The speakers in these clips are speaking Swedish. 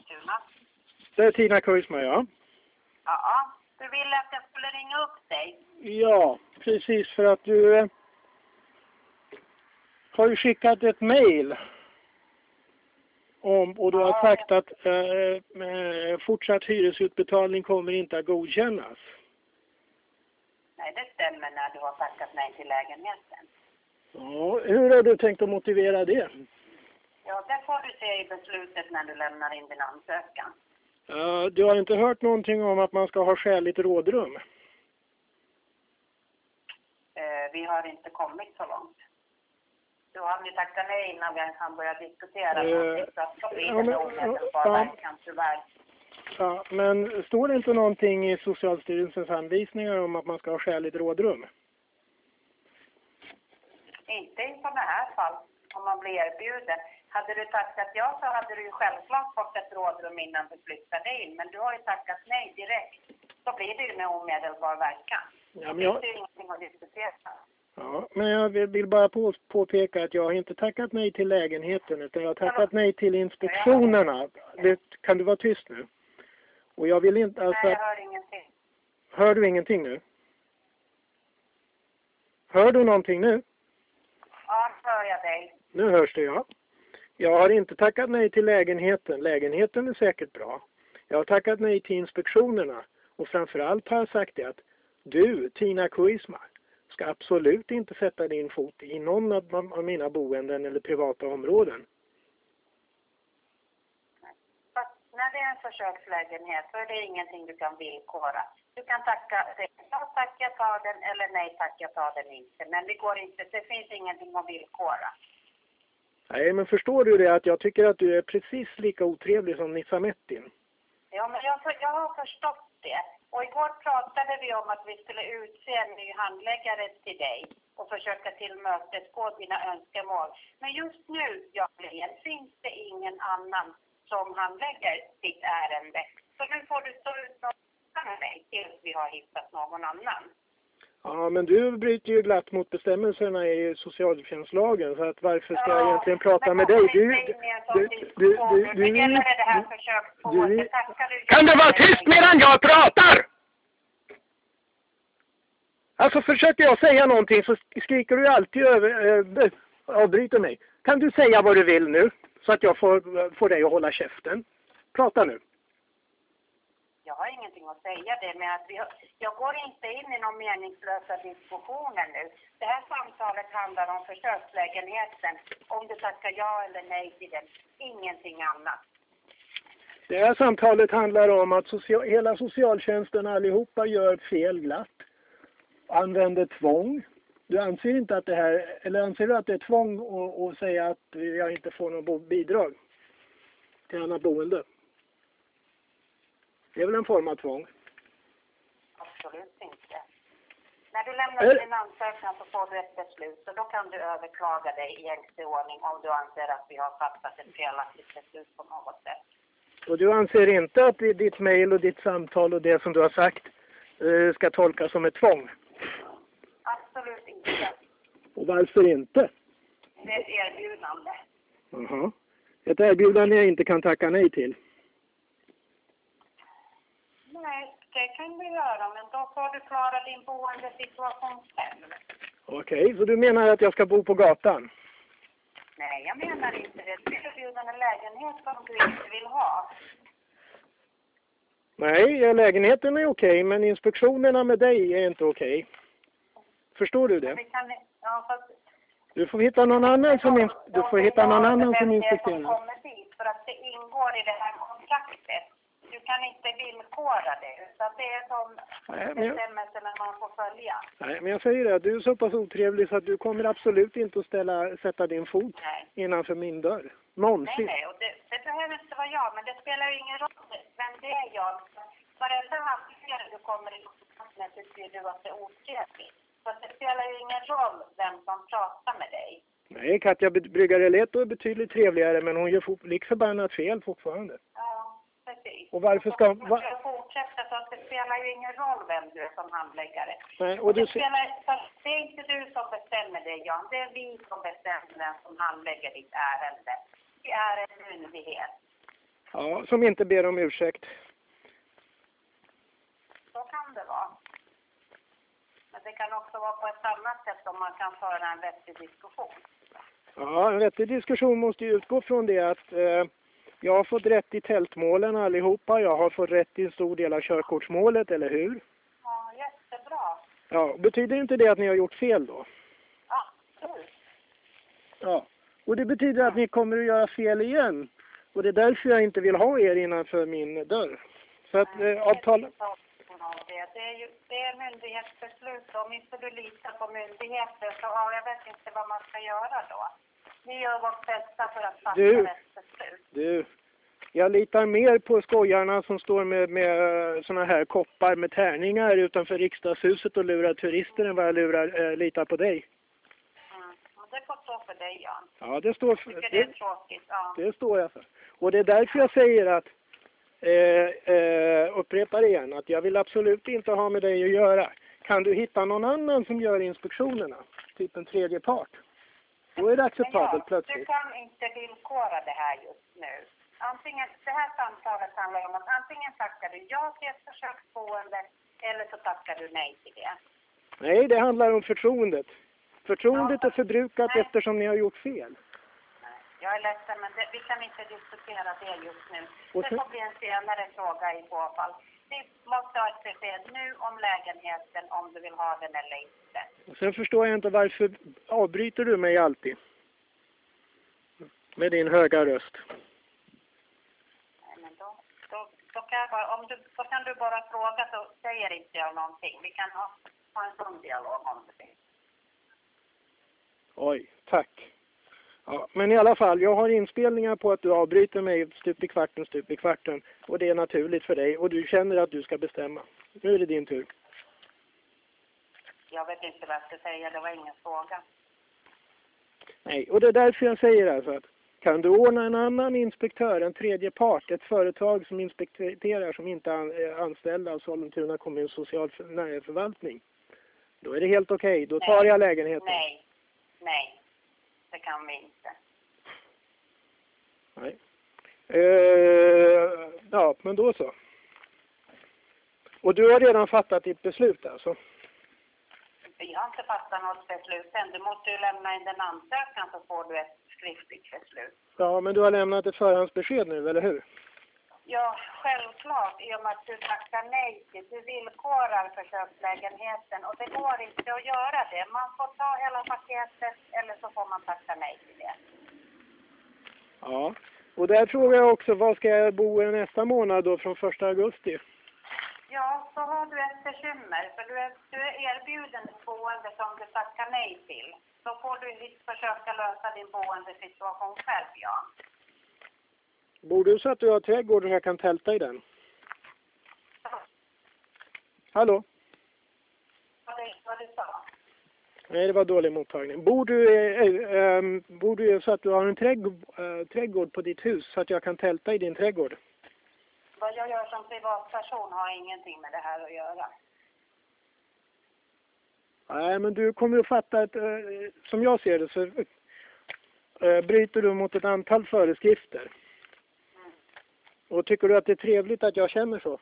Eskilstuna. Det är Tina Kuisma, ja. Ja, du ville att jag skulle ringa upp dig. Ja, precis, för att du har ju skickat ett mejl och du har sagt att fortsatt hyresutbetalning kommer inte att godkännas. Nej, det stämmer när du har tackat nej till lägenheten. Ja, hur har du tänkt att motivera det? Ja, det får du se i beslutet när du lämnar in din ansökan. Du har inte hört någonting om att man ska ha skäligt rådrum? Vi har inte kommit så långt. Du har ju tackat nej innan vi kan börja diskutera någonting, så att det blir det omedelbar verkan tyvärr. Ja, men står det inte någonting i Socialstyrelsens anvisningar om att man ska ha skäligt rådrum? Inte i sådana här fall, om man blir erbjuden. Hade du tackat ja så hade du ju självklart fått ett rådrum innan du flyttade in. Men du har ju tackat nej direkt. Så blir det ju med omedelbar verkan. Ja, men det är ju ingenting att diskutera. Ja, men jag vill bara påpeka att jag har inte tackat nej till lägenheten, utan jag har tackat nej till inspektionerna. Kan du vara tyst nu? Och jag vill inte... Alltså, nej, jag hör ingenting. Hör du ingenting nu? Hör du någonting nu? Ja, hör jag dig. Nu hörs det, ja. Jag har inte tackat nej till lägenheten. Lägenheten är säkert bra. Jag har tackat nej till inspektionerna. Och framförallt har jag sagt det att du, Tina Kuisma, ska absolut inte sätta din fot i någon av mina boenden eller privata områden. Fast när det är en försökslägenhet så är det ingenting du kan villkora. Du kan tacka ja tack jag tar den eller nej tack jag tar den inte. Men det går inte, det finns ingenting att villkora. Nej, men förstår du det att jag tycker att du är precis lika otrevlig som Nissa Mettin? Ja, men jag har förstått det. Och igår pratade vi om att vi skulle utse en ny handläggare till dig och försöka tillmötesgå dina önskemål. Men just nu, Jacqueline, finns det ingen annan som handlägger ditt ärende. Så nu får du stå ut med dig tills vi har hittat någon annan. Ja, men du bryter ju glatt mot bestämmelserna i socialtjänstlagen, så att varför ska jag egentligen prata med dig? Kan du vara tyst medan jag pratar? Alltså försöker jag säga någonting så skriker du alltid avbryter mig. Kan du säga vad du vill nu så att jag får dig att hålla käften? Prata nu. Jag har ingenting att säga det med att jag går inte in i någon meningslösa diskussioner nu. Det här samtalet handlar om försökslägenheten. Om du tackar ja eller nej till den. Ingenting annat. Det här samtalet handlar om att hela socialtjänsten allihopa gör fel glatt. Använder tvång. Du anser inte att det här, eller anser du att det är tvång att säga att jag inte får någon bidrag till annat boende? Det är väl en form av tvång? Absolut inte. När du lämnar din ansökan så får du ett beslut och då kan du överklaga dig i gängse ordning om du anser att vi har fattat ett felaktigt beslut på något sätt. Och du anser inte att ditt mejl och ditt samtal och det som du har sagt ska tolkas som ett tvång? Absolut inte. Och varför inte? Det är ett erbjudande. Jaha. Ett erbjudande jag inte kan tacka nej till? Nej, det kan du göra, men då får du klara din boendesituation själv. Okej, så du menar att jag ska bo på gatan? Nej, jag menar inte det. Du erbjuder en lägenhet som du inte vill ha. Nej, lägenheten är okej, men inspektionerna med dig är inte okej. Förstår du det? Du får hitta någon annan som inspekterar. För att det ingår i det här kontraktet. Du kan inte villkora det, utan det är som bestämmelserna man får följa. Nej, men jag säger det, du är så pass otrevlig så att du kommer absolut inte att sätta din fot innanför min dörr. Någonsin. Nej, och det behöver inte vara jag, men det spelar ju ingen roll vem det är jag. Varenda handläggare du kommer i kontakt med tycker du att det är otrevligt. Så det spelar ju ingen roll vem som pratar med dig. Nej, Katja Bryggare Leto är betydligt trevligare, men hon gör lik förbannat fel fortfarande. Ja, precis. Och varför ska... Jag fortsätter så att det spelar ju ingen roll vem du är som handläggare. Nej, och det är inte du som bestämmer det, Jan. Det är vi som bestämmer vem som handlägger ditt ärende. Det är en myndighet. Ja, som inte ber om ursäkt. Så kan det vara. Men det kan också vara på ett annat sätt om man kan föra en vettig diskussion. Ja, en vettig diskussion måste ju utgå från det att jag har fått rätt i tältmålen allihopa. Jag har fått rätt i en stor del av körkortsmålet, eller hur? Ja, jättebra. Ja, betyder inte det att ni har gjort fel då? Ja, absolut. Ja, och det betyder att ni kommer att göra fel igen. Och det är därför jag inte vill ha er innanför min dörr. Så att avtalet... Det är myndighetsbeslut. Om inte du litar på myndigheter så jag vet inte vad man ska göra då. Vi gör vårt bästa för att fatta rätt beslut. Jag litar mer på skojarna som står med såna här koppar med tärningar utanför riksdagshuset och lurar turister än vad jag litar på dig. Det får stå för dig, Jan. Ja, det står för... Det är tråkigt, ja. Det står jag för. Och det är därför jag säger att upprepar igen att jag vill absolut inte ha med dig att göra. Kan du hitta någon annan som gör inspektionerna? Typ en tredje part. Då är det acceptabelt plötsligt. Du kan inte villkora det här just nu. Antingen, det här samtalet handlar om att antingen tackar du ja till ett försöksboende eller så tackar du nej till det. Nej, det handlar om förtroendet. Förtroendet är förbrukat eftersom ni har gjort fel. Jag är ledsen, men vi kan inte diskutera det just nu. Och det får bli en senare fråga i så fall. Vi måste ha ett besked nu om lägenheten, om du vill ha den eller inte. Och sen förstår jag inte varför avbryter du mig alltid? Med din höga röst. Nej, men då kan jag bara, då kan du bara fråga så säger inte jag någonting. Vi kan ha en sån dialog om det. Oj, tack. Ja, men i alla fall, jag har inspelningar på att du avbryter mig stup i kvarten. Och det är naturligt för dig. Och du känner att du ska bestämma. Nu är det din tur. Jag vet inte vad jag ska säga, det var ingen fråga. Nej, och det är därför jag säger alltså att kan du ordna en annan inspektör, en tredje part, ett företag som inspekterar som inte är anställda av Sollentuna kommuns socialförvaltning. Då är det helt okej. Då tar jag lägenheten. Nej. Det kan vi inte. Nej. Ja, men då så. Och du har redan fattat ditt beslut alltså? Vi har inte fattat något beslut än. Du måste ju lämna in den ansökan så får du ett skriftligt beslut. Ja, men du har lämnat ett förhandsbesked nu, eller hur? Ja, självklart. I och med att du tackar nej till. Du villkorar försökslägenheten och det går inte att göra det. Man får ta hela paketet eller så får man tacka nej till det. Ja, och där frågar jag också, var ska jag bo nästa månad då från 1 augusti? Ja, så har du ett bekymmer. För du är erbjuden ett boende som du tackar nej till. Så får du försöka lösa din boendesituation själv, Jan. Bor du så att du har trädgård och jag kan tälta i den? Hallå? Vad du sa? Nej, det var dålig mottagning. Bor du så att du har en trädgård på ditt hus så att jag kan tälta i din trädgård? Vad jag gör som privatperson har ingenting med det här att göra. Nej, men du kommer att fatta som jag ser det så bryter du mot ett antal föreskrifter. Och tycker du att det är trevligt att jag känner så?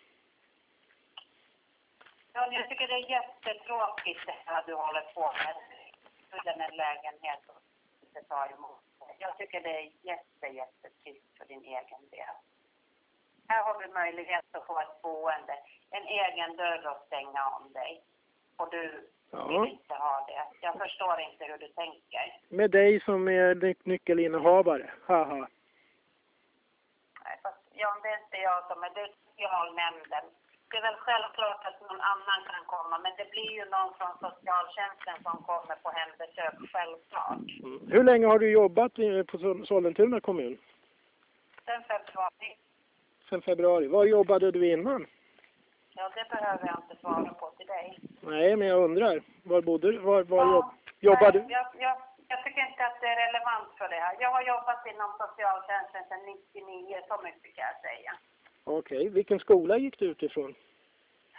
Ja, jag tycker det är jättetråkigt det här du håller på med. Den här lägenheten inte tar emot. Jag tycker det är jättetrist för din egen del. Här har du möjlighet att få ett boende. En egen dörr att stänga om dig. Och du vill inte ha det. Jag förstår inte hur du tänker. Med dig som är nyckelinnehavare. Haha. Nej, fast Jan, det är inte jag som är det socialnämnden. Det är väl självklart att någon annan kan komma. Men det blir ju någon från socialtjänsten som kommer på hembesök, självklart. Hur länge har du jobbat på Sollentuna kommun? Sen februari. Sen februari. Var jobbade du innan? Ja, det behöver jag inte svara på till dig. Nej, men jag undrar. Var bodde du? Jobbade du? Jag tycker inte att det är relevant för det här. Jag har jobbat inom socialtjänsten sedan 99, så mycket kan jag säga. Okej. Vilken skola gick du utifrån?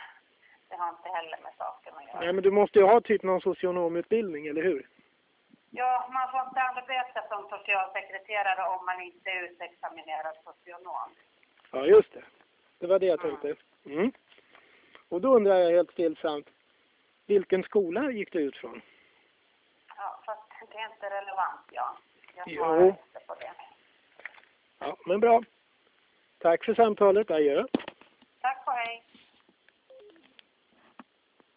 Det har inte heller med saken att göra. Nej, men du måste ju ha typ någon socionomutbildning, eller hur? Ja, man får inte arbeta som socialsekreterare om man inte är utexaminerad socionom. Ja, just det. Det var det jag tänkte. Mm. Och då undrar jag helt stillsamt, vilken skola gick du ut från? Ja, fast det är inte relevant, ja. Jag Jo. svarar inte på det. Ja, men bra. Tack för samtalet, adjö.